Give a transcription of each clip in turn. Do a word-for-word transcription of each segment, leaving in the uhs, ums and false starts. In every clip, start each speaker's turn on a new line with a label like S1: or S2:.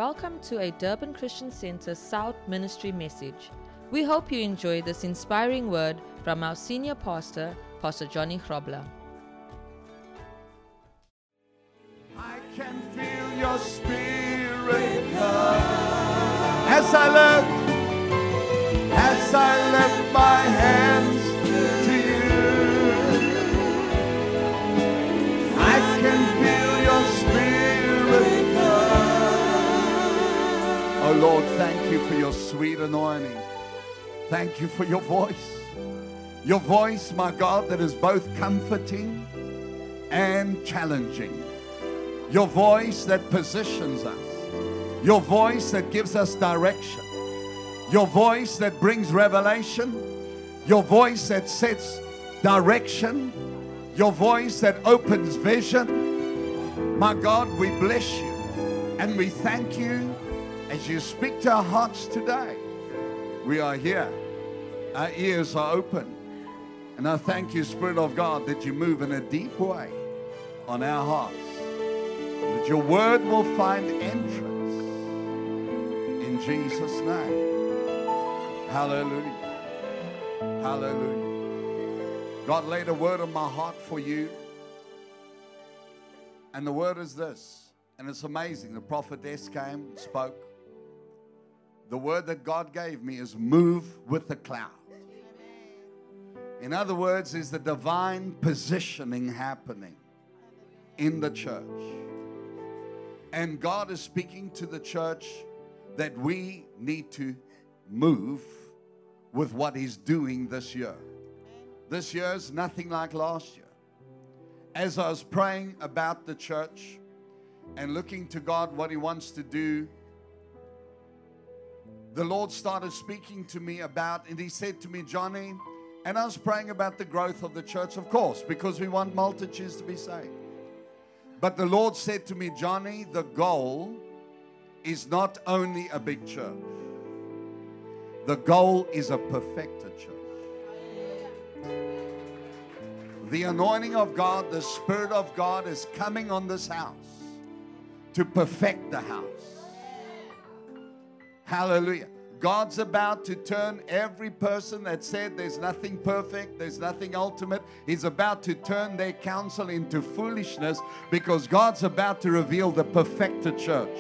S1: Welcome to a Durban Christian Center South Ministry message. We hope you enjoy this inspiring word from our senior pastor, Pastor Johnny Grobler.
S2: I can feel your spirit come as I lift, as I lift my hands to you. I can feel your spirit come. Oh Lord, thank you for your sweet anointing. Thank you for your voice. Your voice, my God, that is both comforting and challenging. Your voice that positions us. Your voice that gives us direction. Your voice that brings revelation. Your voice that sets direction. Your voice that opens vision. My God, we bless you and we thank you as you speak to our hearts today. We are here. Our ears are open. And I thank you, Spirit of God, that you move in a deep way on our hearts. That your word will find entrance in Jesus' name. Hallelujah. Hallelujah. God laid a word on my heart for you. And the word is this. And it's amazing. The prophetess came and spoke. The word that God gave me is move with the cloud. In other words, is the divine positioning happening in the church. And God is speaking to the church that we need to move with what He's doing this year. This year is nothing like last year. As I was praying about the church and looking to God what He wants to do, the Lord started speaking to me about, and He said to me, Johnny, and I was praying about the growth of the church, of course, because we want multitudes to be saved. But the Lord said to me, Johnny, the goal is not only a big church. The goal is a perfected church. The anointing of God, the Spirit of God is coming on this house to perfect the house. Hallelujah. God's about to turn every person that said there's nothing perfect, there's nothing ultimate. He's about to turn their counsel into foolishness because God's about to reveal the perfected church.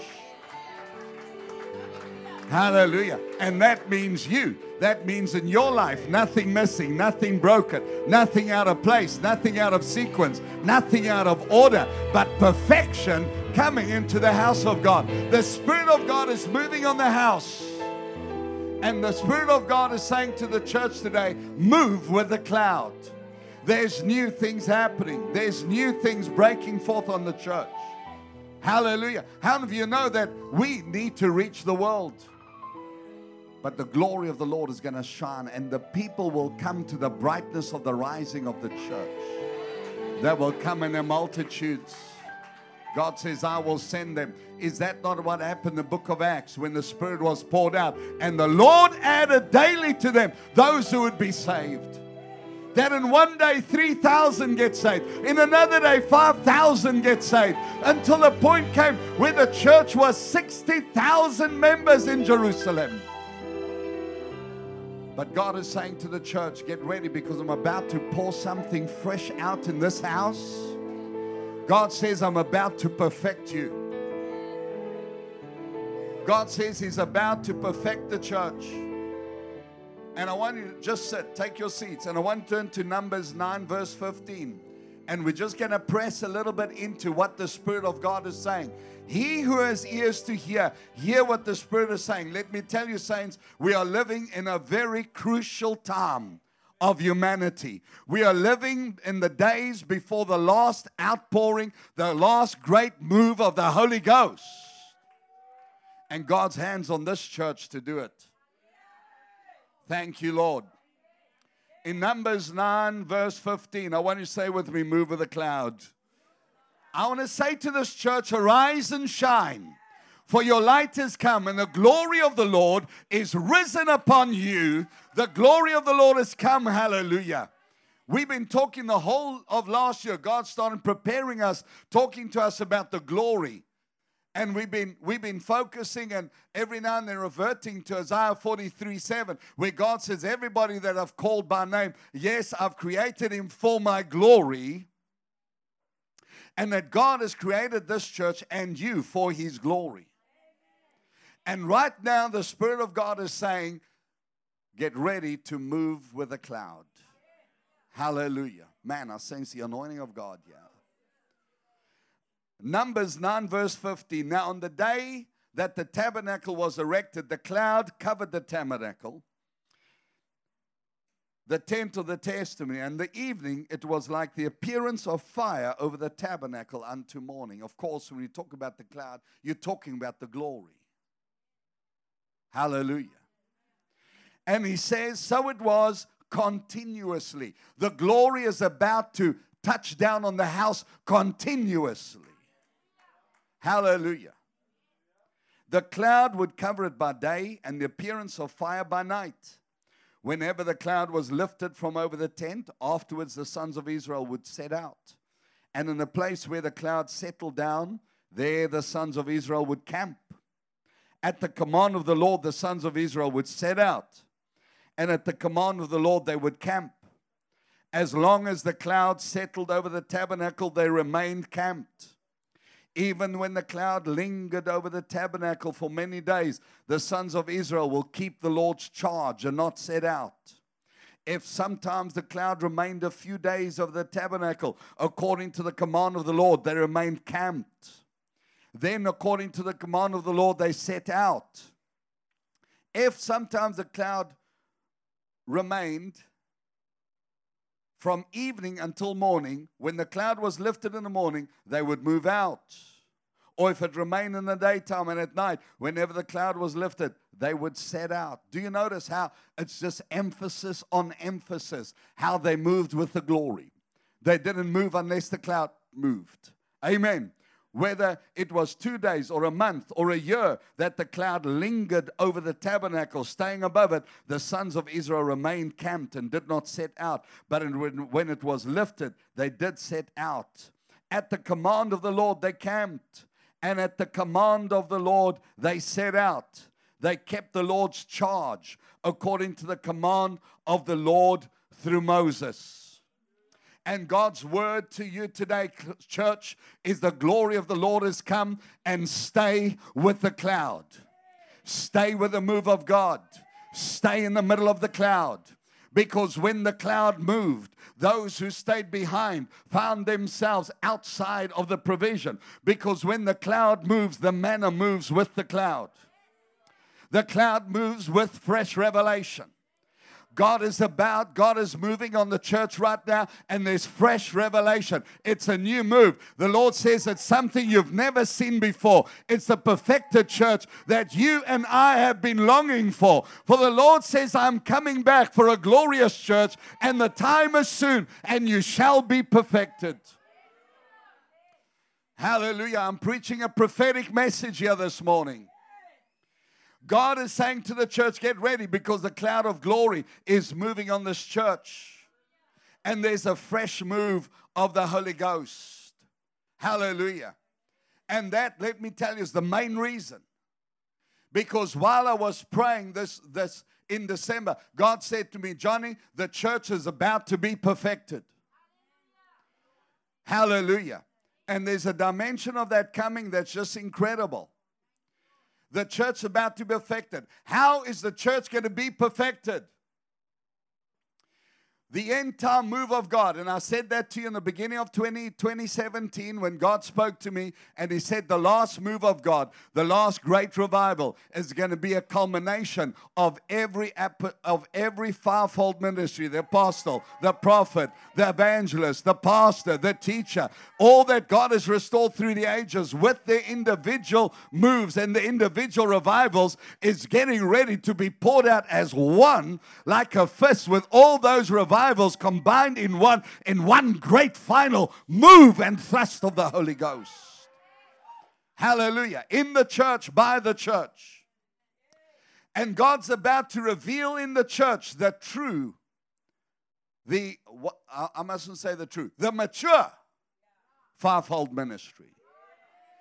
S2: Hallelujah. And that means you. That means in your life, nothing missing, nothing broken, nothing out of place, nothing out of sequence, nothing out of order, but perfection coming into the house of God. The Spirit of God is moving on the house. And the Spirit of God is saying to the church today, move with the cloud. There's new things happening. There's new things breaking forth on the church. Hallelujah. How many of you know that we need to reach the world? But the glory of the Lord is going to shine, and the people will come to the brightness of the rising of the church. They will come in their multitudes. God says, I will send them. Is that not what happened in the book of Acts when the Spirit was poured out? And the Lord added daily to them those who would be saved. That in one day three thousand get saved. In another day five thousand get saved. Until the point came where the church was sixty thousand members in Jerusalem. But God is saying to the church, get ready because I'm about to pour something fresh out in this house. God says, I'm about to perfect you. God says He's about to perfect the church. And I want you to just sit, take your seats, and I want to turn to Numbers nine, verse fifteen. And we're just going to press a little bit into what the Spirit of God is saying. He who has ears to hear, hear what the Spirit is saying. Let me tell you, saints, we are living in a very crucial time of humanity. We are living in the days before the last outpouring, the last great move of the Holy Ghost. And God's hands on this church to do it. Thank you, Lord. In Numbers nine, verse fifteen, I want you to say with me, move with the cloud. I want to say to this church, arise and shine, for your light has come, and the glory of the Lord is risen upon you. The glory of the Lord has come. Hallelujah. We've been talking the whole of last year. God started preparing us, talking to us about the glory. And we've been we've been focusing and every now and then reverting to Isaiah forty-three seven, where God says, everybody that I've called by name, yes, I've created him for my glory. And that God has created this church and you for his glory. And right now the Spirit of God is saying, get ready to move with a cloud. Hallelujah. Man, I sense the anointing of God here. Numbers nine verse fifteen. Now on the day that the tabernacle was erected, the cloud covered the tabernacle, the tent of the testimony, and the evening it was like the appearance of fire over the tabernacle unto morning. Of course, when you talk about the cloud, you're talking about the glory. Hallelujah. And he says, so it was continuously. The glory is about to touch down on the house continuously. Hallelujah. The cloud would cover it by day and the appearance of fire by night. Whenever the cloud was lifted from over the tent, afterwards the sons of Israel would set out. And in the place where the cloud settled down, there the sons of Israel would camp. At the command of the Lord, the sons of Israel would set out. And at the command of the Lord, they would camp. As long as the cloud settled over the tabernacle, they remained camped. Even when the cloud lingered over the tabernacle for many days, the sons of Israel will keep the Lord's charge and not set out. If sometimes the cloud remained a few days over the tabernacle, according to the command of the Lord, they remained camped. Then, according to the command of the Lord, they set out. If sometimes the cloud remained from evening until morning, when the cloud was lifted in the morning, they would move out. Or if it remained in the daytime and at night, whenever the cloud was lifted, they would set out. Do you notice how it's just emphasis on emphasis, how they moved with the glory? They didn't move unless the cloud moved. Amen. Whether it was two days or a month or a year that the cloud lingered over the tabernacle, staying above it, the sons of Israel remained camped and did not set out. But when it was lifted, they did set out. At the command of the Lord, they camped. And at the command of the Lord, they set out. They kept the Lord's charge according to the command of the Lord through Moses. And God's word to you today, church, is the glory of the Lord has come, and stay with the cloud. Stay with the move of God. Stay in the middle of the cloud. Because when the cloud moved, those who stayed behind found themselves outside of the provision. Because when the cloud moves, the manna moves with the cloud. The cloud moves with fresh revelation. God is about, God is moving on the church right now, and there's fresh revelation. It's a new move. The Lord says it's something you've never seen before. It's the perfected church that you and I have been longing for. For the Lord says, I'm coming back for a glorious church, and the time is soon, and you shall be perfected. Hallelujah. I'm preaching a prophetic message here this morning. God is saying to the church, get ready, because the cloud of glory is moving on this church. And there's a fresh move of the Holy Ghost. Hallelujah. And that, let me tell you, is the main reason. Because while I was praying this, this in December, God said to me, Johnny, the church is about to be perfected. Hallelujah. And there's a dimension of that coming that's just incredible. The church is about to be perfected. How is the church going to be perfected? The end time move of God. And I said that to you in the beginning of twenty seventeen when God spoke to me, and he said the last move of God, the last great revival, is going to be a culmination of every of every fivefold ministry, the apostle, the prophet, the evangelist, the pastor, the teacher, all that God has restored through the ages with their individual moves and the individual revivals is getting ready to be poured out as one, like a fist, with all those revivals combined in one, in one great final move and thrust of the Holy Ghost. Hallelujah. In the church, by the church. And God's about to reveal in the church the true, the, I mustn't say the true, the mature fivefold ministry.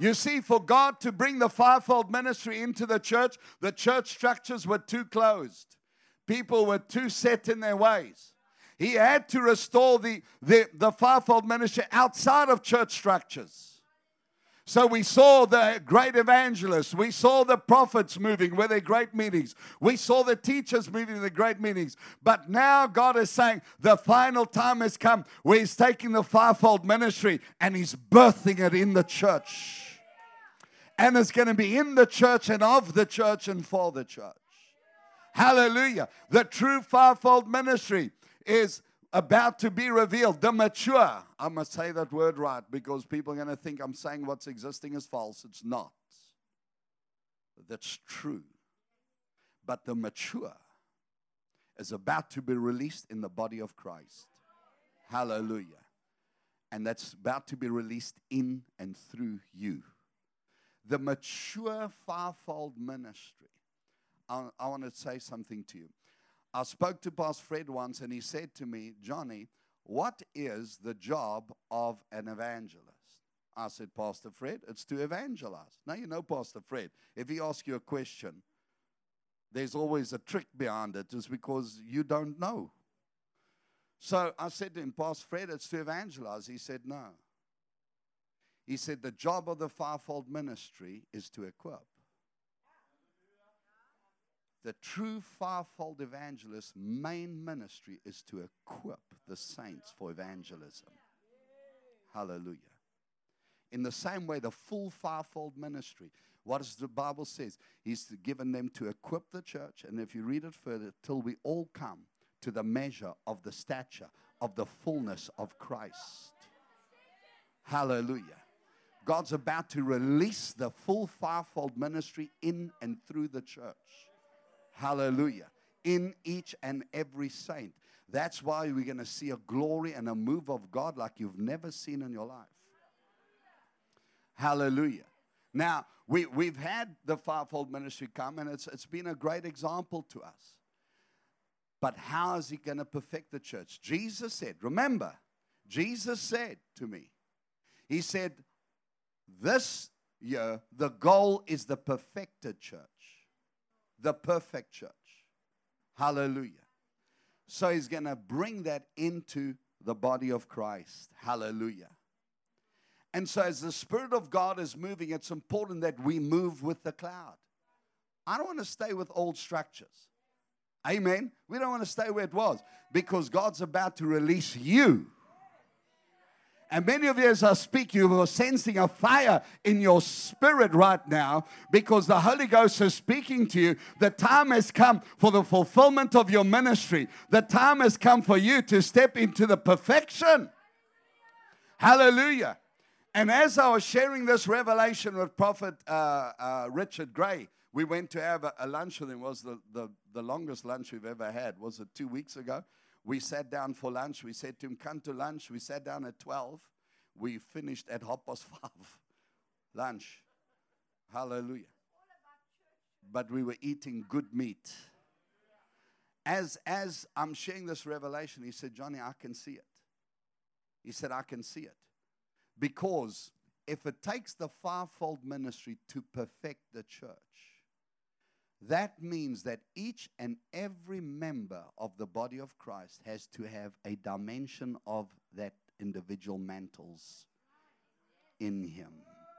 S2: You see, for God to bring the fivefold ministry into the church, the church structures were too closed. People were too set in their ways. He had to restore the, the, the fivefold ministry outside of church structures. So we saw the great evangelists. We saw the prophets moving with their great meetings. We saw the teachers moving to the great meetings. But now God is saying the final time has come where He's taking the fivefold ministry and He's birthing it in the church. And it's going to be in the church and of the church and for the church. Hallelujah. The true fivefold ministry is about to be revealed. The mature. I must say that word right because people are going to think I'm saying what's existing is false. It's not. That's true. But the mature is about to be released in the body of Christ. Hallelujah. And that's about to be released in and through you. The mature fivefold ministry. I, I want to say something to you. I spoke to Pastor Fred once and he said to me, Johnny, what is the job of an evangelist? I said, Pastor Fred, it's to evangelize. Now you know Pastor Fred. If he asks you a question, there's always a trick behind it. It's because you don't know. So I said to him, Pastor Fred, it's to evangelize. He said, no. He said, the job of the fivefold ministry is to equip. The true fivefold evangelist's main ministry is to equip the saints for evangelism. Hallelujah. In the same way, the full fivefold ministry, what does the Bible says? He's given them to equip the church. And if you read it further, till we all come to the measure of the stature of the fullness of Christ. Hallelujah. God's about to release the full fivefold ministry in and through the church. Hallelujah. In each and every saint. That's why we're going to see a glory and a move of God like you've never seen in your life. Hallelujah. Now, we, we've had the fivefold ministry come, and it's, it's been a great example to us. But how is He going to perfect the church? Jesus said, remember, Jesus said to me, He said, this year, the goal is the perfected church. The perfect church. Hallelujah. So He's going to bring that into the body of Christ. Hallelujah. And so as the Spirit of God is moving, it's important that we move with the cloud. I don't want to stay with old structures. Amen. We don't want to stay where it was because God's about to release you. And many of you, as I speak, you are sensing a fire in your spirit right now because the Holy Ghost is speaking to you. The time has come for the fulfillment of your ministry. The time has come for you to step into the perfection. Hallelujah. And as I was sharing this revelation with Prophet uh, uh, Richard Gray, we went to have a, a lunch with him. It was the, the, the longest lunch we've ever had. Was it two weeks ago? We sat down for lunch. We said to him, come to lunch. We sat down at twelve. We finished at half past five. Lunch. Hallelujah. But we were eating good meat. As, as I'm sharing this revelation, he said, Johnny, I can see it. He said, I can see it. Because if it takes the fivefold ministry to perfect the church, that means that each and every member of the body of Christ has to have a dimension of that individual mantles in him.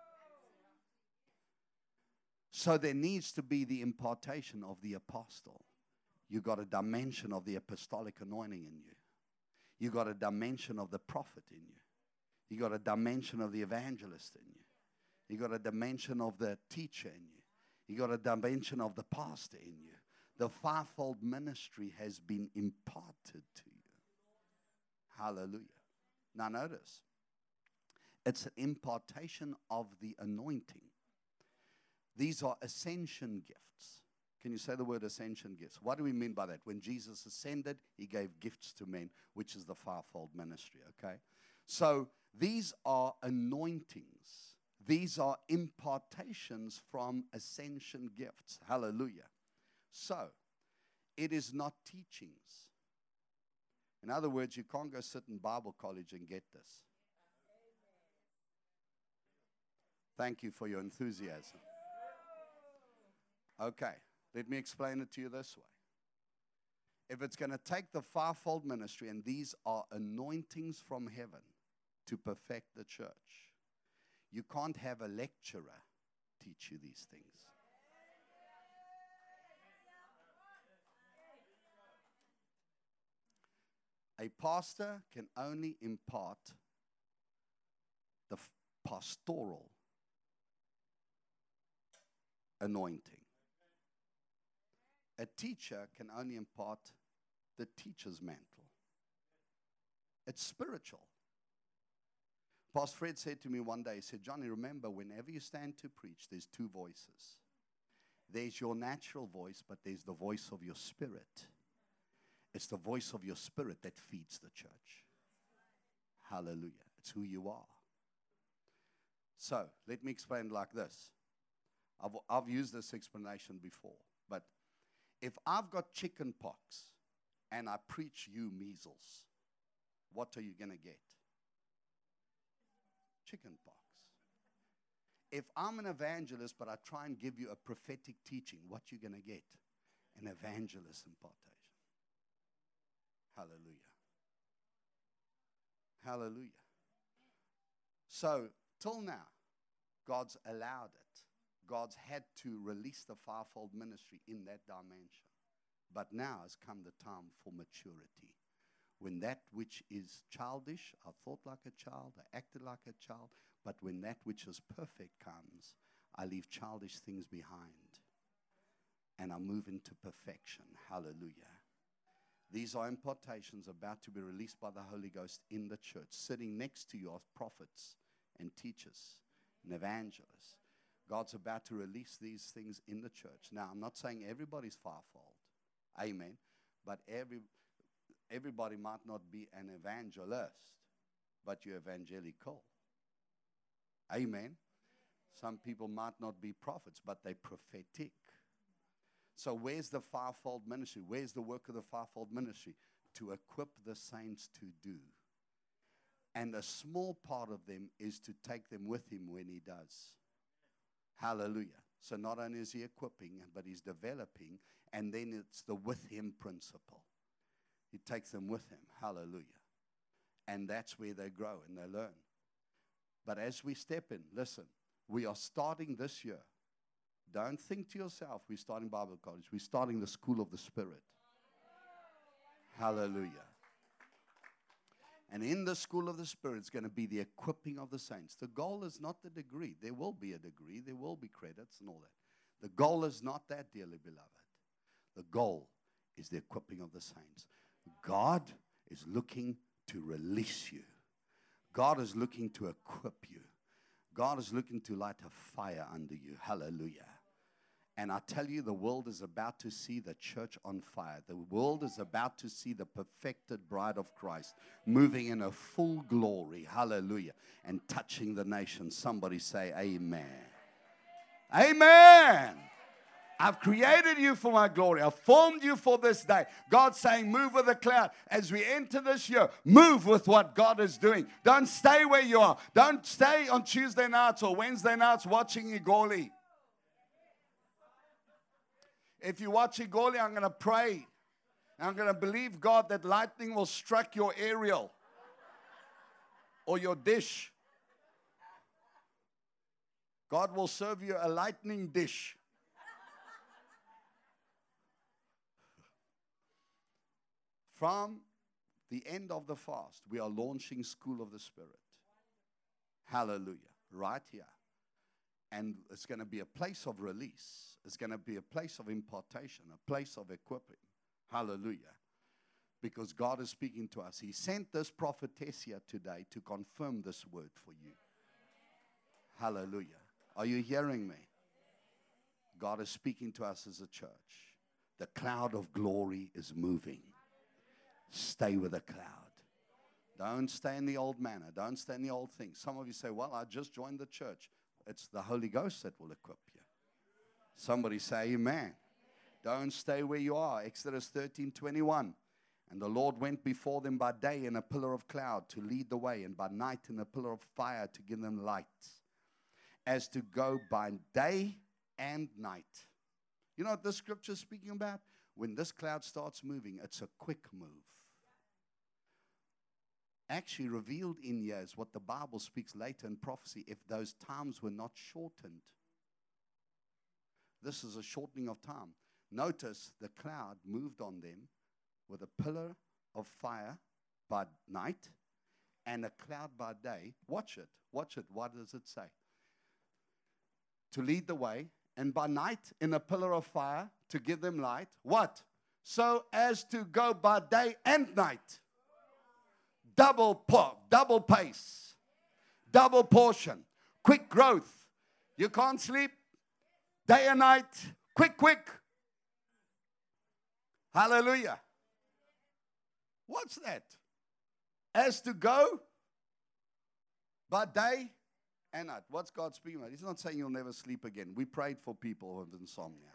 S2: So there needs to be the impartation of the apostle. You got a dimension of the apostolic anointing in you. You got a dimension of the prophet in you. You got a dimension of the evangelist in you. You got a dimension of the teacher in you. You got a dimension of the pastor in you. The fivefold ministry has been imparted to you. Hallelujah. Now notice, it's an impartation of the anointing. These are ascension gifts. Can you say the word ascension gifts? What do we mean by that? When Jesus ascended, He gave gifts to men, which is the fivefold ministry, okay? So these are anointings. These are impartations from ascension gifts. Hallelujah. So, it is not teachings. In other words, you can't go sit in Bible college and get this. Thank you for your enthusiasm. Okay, let me explain it to you this way. If it's going to take the fivefold ministry, and these are anointings from heaven to perfect the church, you can't have a lecturer teach you these things. A pastor can only impart the f- pastoral anointing. A teacher can only impart the teacher's mantle. It's spiritual. Pastor Fred said to me one day, he said, Johnny, remember, whenever you stand to preach, there's two voices. There's your natural voice, but there's the voice of your spirit. It's the voice of your spirit that feeds the church. Hallelujah. It's who you are. So, let me explain like this. I've, I've used this explanation before, but if I've got chicken pox and I preach you measles, what are you going to get? Chicken pox. If I'm an evangelist, but I try and give you a prophetic teaching, what you going to get? An evangelist impartation. Hallelujah. Hallelujah. So, till now, God's allowed it. God's had to release the fivefold ministry in that dimension. But now has come the time for maturity. When that which is childish, I thought like a child, I acted like a child, but when that which is perfect comes, I leave childish things behind. And I move into perfection. Hallelujah. These are impartations about to be released by the Holy Ghost in the church. Sitting next to you are prophets and teachers and evangelists. God's about to release these things in the church. Now, I'm not saying everybody's fivefold. Amen. But every everybody might not be an evangelist, but you're evangelical. Amen. Some people might not be prophets, but they're prophetic. So where's the fivefold ministry? Where's the work of the fivefold ministry? To equip the saints to do. And a small part of them is to take them with him when he does. Hallelujah. So not only is he equipping, but he's developing, and then it's the with him principle. He takes them with him. Hallelujah. And that's where they grow and they learn. But as we step in, listen, we are starting this year. Don't think to yourself, we're starting Bible college. We're starting the school of the Spirit. Hallelujah. And in the school of the Spirit, it's going to be the equipping of the saints. The goal is not the degree. There will be a degree. There will be credits and all that. The goal is not that, dearly beloved. The goal is the equipping of the saints. God is looking to release you. God is looking to equip you. God is looking to light a fire under you. Hallelujah. And I tell you, the world is about to see the church on fire. The world is about to see the perfected bride of Christ moving in a full glory. Hallelujah. And touching the nations. Somebody say amen. Amen. I've created you for my glory. I've formed you for this day. God's saying, move with the cloud. As we enter this year, move with what God is doing. Don't stay where you are. Don't stay on Tuesday nights or Wednesday nights watching Igoli. If you watch Igoli, I'm going to pray. I'm going to believe God that lightning will strike your aerial or your dish. God will serve you a lightning dish. From the end of the fast, we are launching School of the Spirit. Hallelujah. Right here. And it's going to be a place of release. It's going to be a place of impartation, a place of equipping. Hallelujah. Because God is speaking to us. He sent this prophetess here today to confirm this word for you. Hallelujah. Are you hearing me? God is speaking to us as a church. The cloud of glory is moving. Stay with the cloud. Don't stay in the old manner. Don't stay in the old things. Some of you say, well, I just joined the church. It's the Holy Ghost that will equip you. Somebody say amen. Don't stay where you are. Exodus thirteen twenty-one. And the Lord went before them by day in a pillar of cloud to lead the way, and by night in a pillar of fire to give them light. as to go by day and night. You know what this scripture is speaking about? When this cloud starts moving, it's a quick move. Actually revealed in here is what the Bible speaks later in prophecy, if those times were not shortened. This is a shortening of time. Notice the cloud moved on them with a pillar of fire by night and a cloud by day. Watch it. Watch it. What does it say? To lead the way, and by night in a pillar of fire to give them light. What? So as to go by day and night. Double po- double pace. Double portion. Quick growth. You can't sleep. Day and night. Quick, quick. Hallelujah. What's that? As to go by day and night. What's God speaking about? He's not saying you'll never sleep again. We prayed for people with insomnia.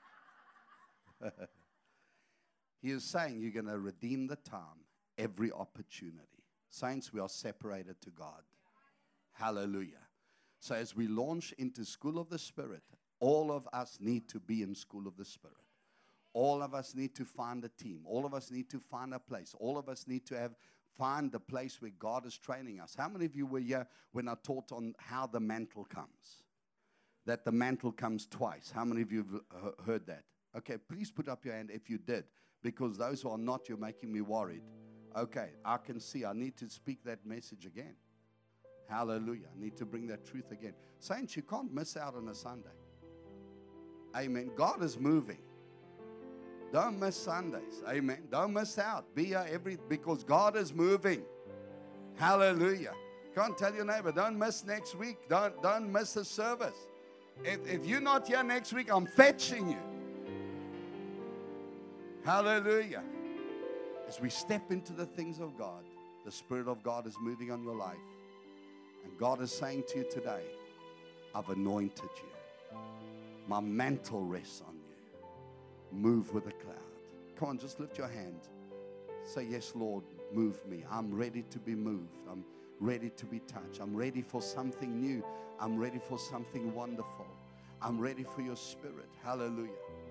S2: He is saying you're going to redeem the time, every opportunity. Saints, we are separated to God. Hallelujah. So as we launch into School of the Spirit, all of us need to be in School of the Spirit. All of us need to find a team. All of us need to find a place. All of us need to have find the place where God is training us. How many of you were here when I taught on how the mantle comes? That the mantle comes twice. How many of you have heard that? Okay, please put up your hand if you did, because those who are not, you're making me worried. Okay, I can see. I need to speak that message again. Hallelujah. I need to bring that truth again. Saints, you can't miss out on a Sunday. Amen. God is moving. Don't miss Sundays. Amen. Don't miss out. Be here every, because God is moving. Hallelujah. Can't tell your neighbor, don't miss next week. Don't, don't miss a service. If, if you're not here next week, I'm fetching you. Hallelujah. As we step into the things of God, the Spirit of God is moving on your life. And God is saying to you today, I've anointed you. My mantle rests on you. Move with a cloud. Come on, just lift your hand. Say, yes, Lord, move me. I'm ready to be moved. I'm ready to be touched. I'm ready for something new. I'm ready for something wonderful. I'm ready for your Spirit. Hallelujah.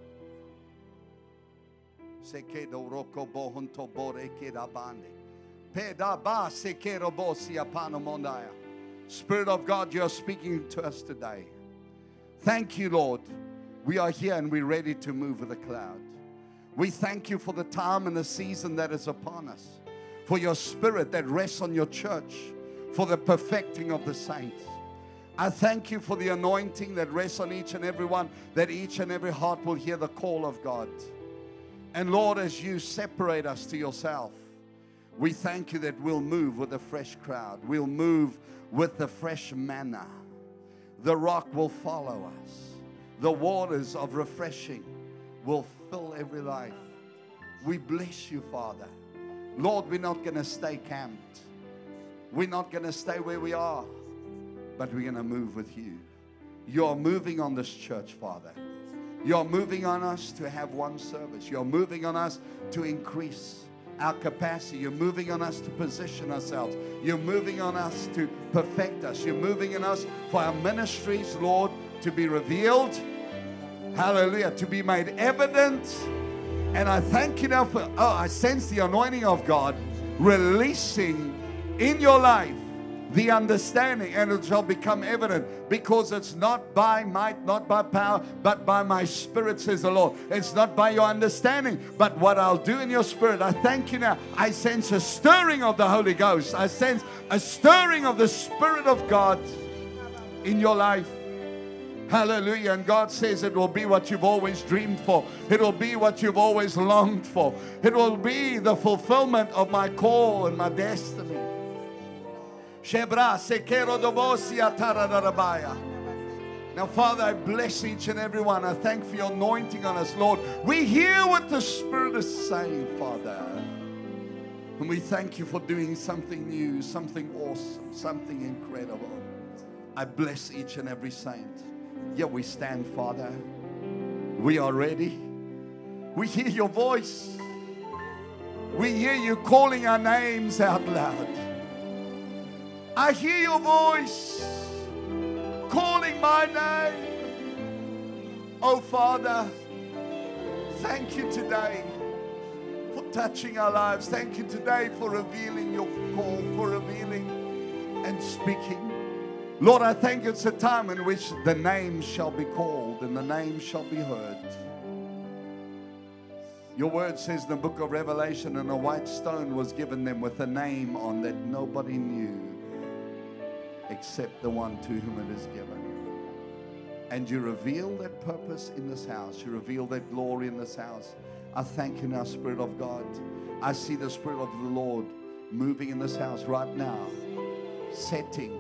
S2: Spirit of God, you're speaking to us today. Thank you, Lord. We are here and we're ready to move with a cloud. We thank you for the time and the season that is upon us, for your Spirit that rests on your church, for the perfecting of the saints. I thank you for the anointing that rests on each and every one, that each and every heart will hear the call of God. And Lord, as you separate us to yourself, we thank you that we'll move with a fresh crowd. We'll move with the fresh manna. The rock will follow us. The waters of refreshing will fill every life. We bless you, Father. Lord, we're not going to stay camped. We're not going to stay where we are, but we're going to move with you. You're moving on this church, Father. You're moving on us to have one service. You're moving on us to increase our capacity. You're moving on us to position ourselves. You're moving on us to perfect us. You're moving on us for our ministries, Lord, to be revealed. Hallelujah. To be made evident. And I thank you now for, oh, I sense the anointing of God releasing in your life the understanding, and it shall become evident, because it's not by might, not by power, but by my Spirit, says the Lord. It's not by your understanding, but what I'll do in your spirit. I thank you now. I sense a stirring of the Holy Ghost. I sense a stirring of the Spirit of God in your life. Hallelujah. And God says it will be what you've always dreamed for. It will be what you've always longed for. It will be the fulfillment of my call and my destiny. Now, Father, I bless each and every one. I thank for your anointing on us, Lord. We hear what the Spirit is saying, Father. And we thank you for doing something new, something awesome, something incredible. I bless each and every saint. Yeah, we stand, Father. We are ready. We hear your voice. We hear you calling our names out loud. I hear your voice calling my name. Oh, Father, thank you today for touching our lives. Thank you today for revealing your call, for revealing and speaking. Lord, I thank you it's a time in which the name shall be called and the name shall be heard. Your word says in the book of Revelation, and a white stone was given them with a name on that nobody knew except the one to whom it is given. And you reveal that purpose in this house. You reveal that glory in this house. I thank you now, Spirit of God. I see the Spirit of the Lord moving in this house right now, setting,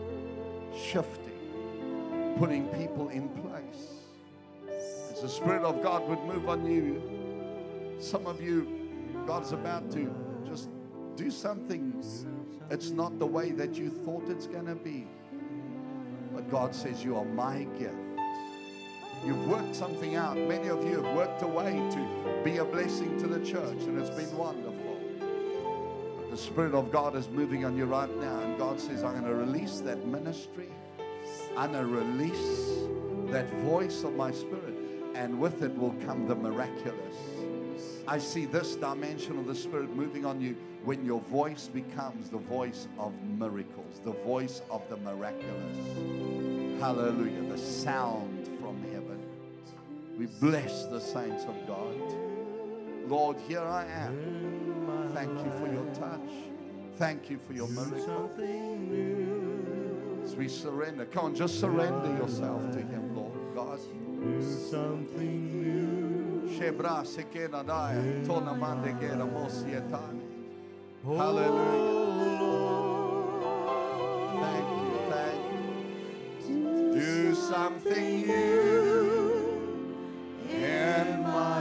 S2: shifting, putting people in place. As the Spirit of God would move on you, some of you, God's about to just do something. It's not the way that you thought it's going to be. But God says, you are my gift. You've worked something out. Many of you have worked a way to be a blessing to the church, and it's been wonderful. But the Spirit of God is moving on you right now, and God says, I'm going to release that ministry. I'm going to release that voice of my Spirit, and with it will come the miraculous. I see this dimension of the Spirit moving on you when your voice becomes the voice of miracles, the voice of the miraculous. Hallelujah. The sound from heaven. We bless the saints of God. Lord, here I am. Thank you for your touch. Thank you for your miracle. As we surrender, come on, just surrender yourself to Him, Lord God.
S3: Something new.
S2: Hallelujah. Thank you, thank you. Do something new in my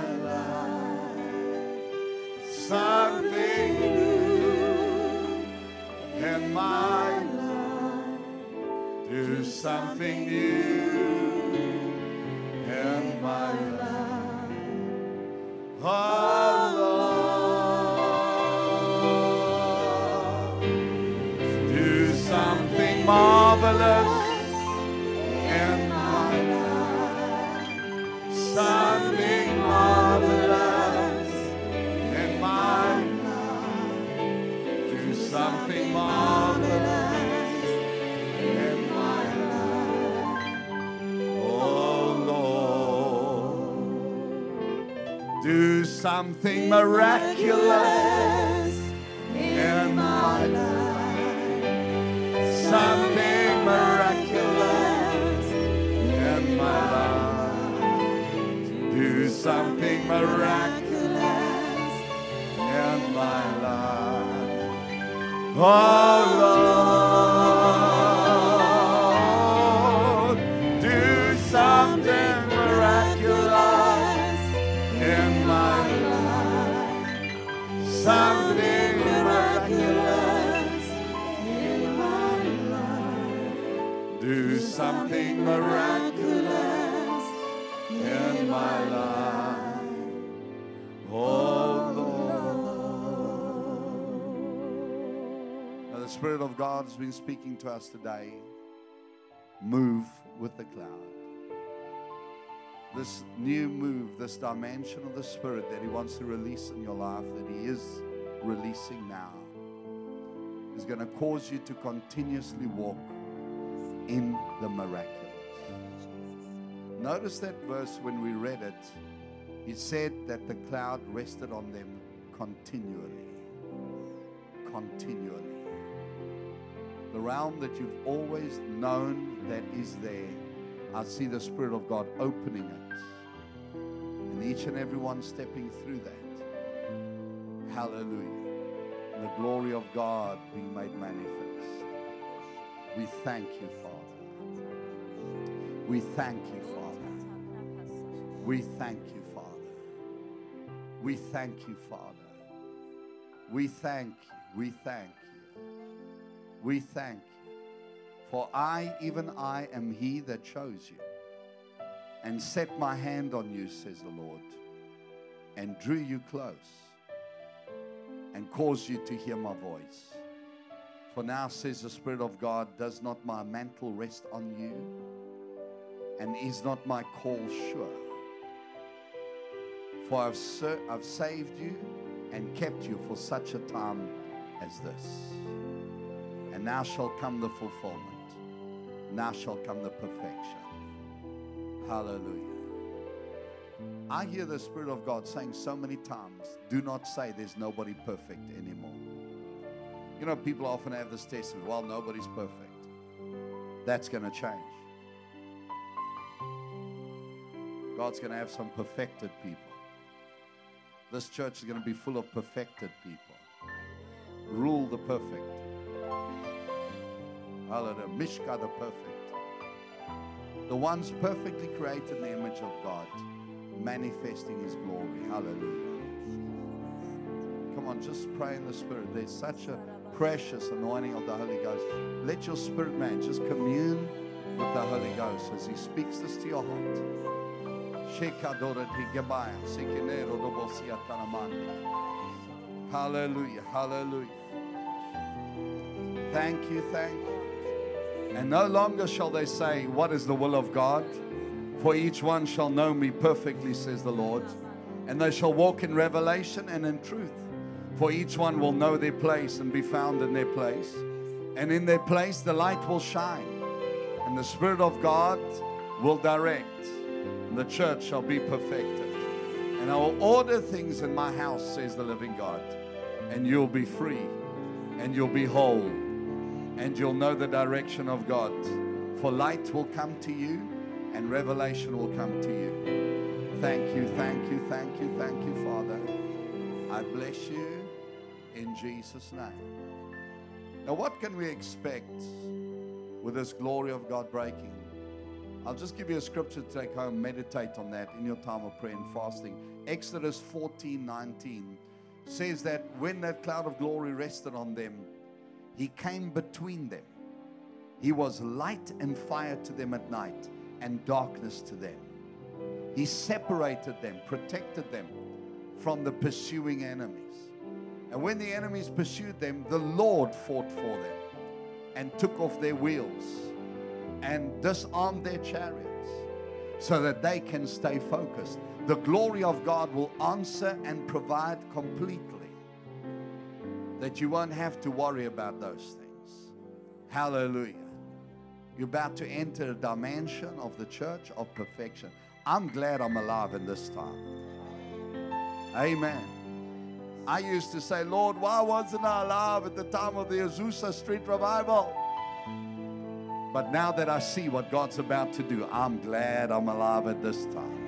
S2: life. Something new in my life. Do something new in my life. Oh Lord, do something marvelous in my life. Something marvelous in my life. Do something marvelous in my life. Oh Lord, do something miraculous in my life. Something miraculous in my life. Do something miraculous in my life. Oh Lord, do something miraculous in my life. Something miraculous in my life. Do something miraculous in my life. Oh Lord. Now the Spirit of God has been speaking to us today. Move with the cloud. This new move, this dimension of the Spirit that He wants to release in your life, that He is releasing now, is going to cause you to continuously walk in the miraculous. Notice that verse when we read it, it said that the cloud rested on them continually. Continually. The realm that you've always known that is there, I see the Spirit of God opening it. And each and every one stepping through that. Hallelujah. And the glory of God being made manifest. We thank you, Father. We thank you, Father. We thank you, Father. We thank you, Father. We thank you. We thank you. We thank you. For I, even I, am He that chose you, and set my hand on you, says the Lord, and drew you close, and caused you to hear my voice. For now, says the Spirit of God, does not my mantle rest on you? And is not my call sure? For I've, ser- I've saved you and kept you for such a time as this. And now shall come the fulfillment. Now shall come the perfection. Hallelujah. I hear the Spirit of God saying so many times, do not say there's nobody perfect anymore. You know, people often have this testimony, well, nobody's perfect. That's going to change. God's going to have some perfected people. This church is going to be full of perfected people. Rule the perfect. Hallelujah. Mishka the perfect. The ones perfectly created in the image of God, manifesting His glory. Hallelujah. Come on, just pray in the Spirit. There's such a precious anointing of the Holy Ghost. Let your spirit man just commune with the Holy Ghost as He speaks this to your heart. Hallelujah, hallelujah. Thank you, thank you. And no longer shall they say, what is the will of God? For each one shall know me perfectly, says the Lord. And they shall walk in revelation and in truth. For each one will know their place and be found in their place. And in their place the light will shine. And the Spirit of God will direct. And the church shall be perfected. And I will order things in my house, says the living God. And you'll be free. And you'll be whole. And you'll know the direction of God. For light will come to you. And revelation will come to you. Thank you, thank you, thank you, thank you, Father. I bless you in Jesus' name. Now, what can we expect with this glory of God breaking? I'll just give you a scripture to take home. Meditate on that in your time of prayer and fasting. Exodus fourteen nineteen says that when that cloud of glory rested on them, He came between them. He was light and fire to them at night, and darkness to them. He separated them, protected them from the pursuing enemies. And when the enemies pursued them, the Lord fought for them and took off their wheels and disarmed their chariots so that they can stay focused. The glory of God will answer and provide completely, that you won't have to worry about those things. Hallelujah. You're about to enter a dimension of the church of perfection. I'm glad I'm alive in this time. Amen. I used to say, Lord, why wasn't I alive at the time of the Azusa Street revival? But now that I see what God's about to do, I'm glad I'm alive at this time.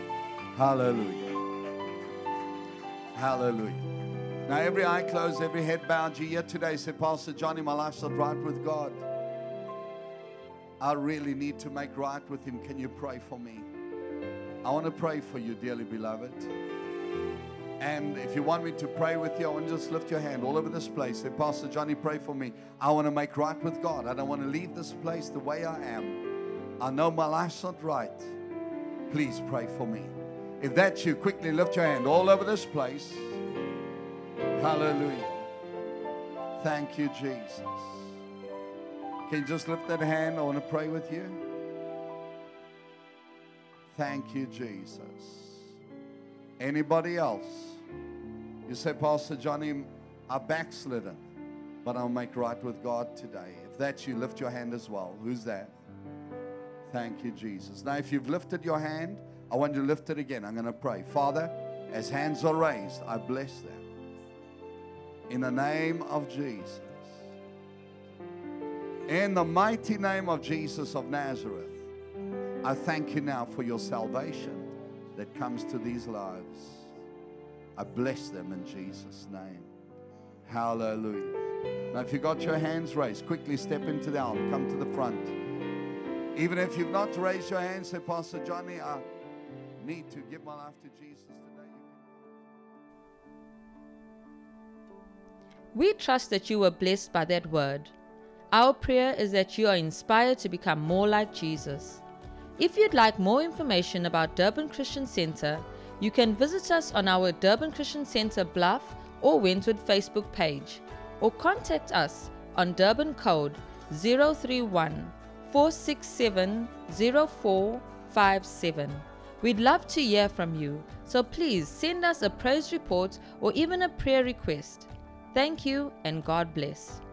S2: Hallelujah. Hallelujah. Now every eye closed, every head bowed. You here today say, Pastor Johnny, my life's not right with God. I really need to make right with Him. Can you pray for me? I want to pray for you, dearly beloved. And if you want me to pray with you, I want to just lift your hand all over this place. Say, Pastor Johnny, pray for me. I want to make right with God. I don't want to leave this place the way I am. I know my life's not right. Please pray for me. If that's you, quickly lift your hand all over this place. Hallelujah. Thank you, Jesus. Can you just lift that hand? I want to pray with you. Thank you, Jesus. Anybody else? You say, Pastor Johnny, I backslidden, but I'll make right with God today. If that's you, lift your hand as well. Who's that? Thank you, Jesus. Now, if you've lifted your hand, I want you to lift it again. I'm going to pray. Father, as hands are raised, I bless them. In the name of Jesus. In the mighty name of Jesus of Nazareth, I thank you now for your salvation that comes to these lives. I bless them in Jesus' name. Hallelujah. Now, if you got your hands raised, quickly step into the aisle. Come to the front. Even if you've not raised your hands, say, Pastor Johnny, I need to give my life to Jesus today.
S1: We trust that you were blessed by that word. Our prayer is that you are inspired to become more like Jesus. If you'd like more information about Durban Christian Center, you can visit us on our Durban Christian Center Bluff or Wentwood Facebook page, or contact us on Durban code zero three one, four six seven, zero four five seven. We'd love to hear from you, so please send us a praise report or even a prayer request. Thank you and God bless.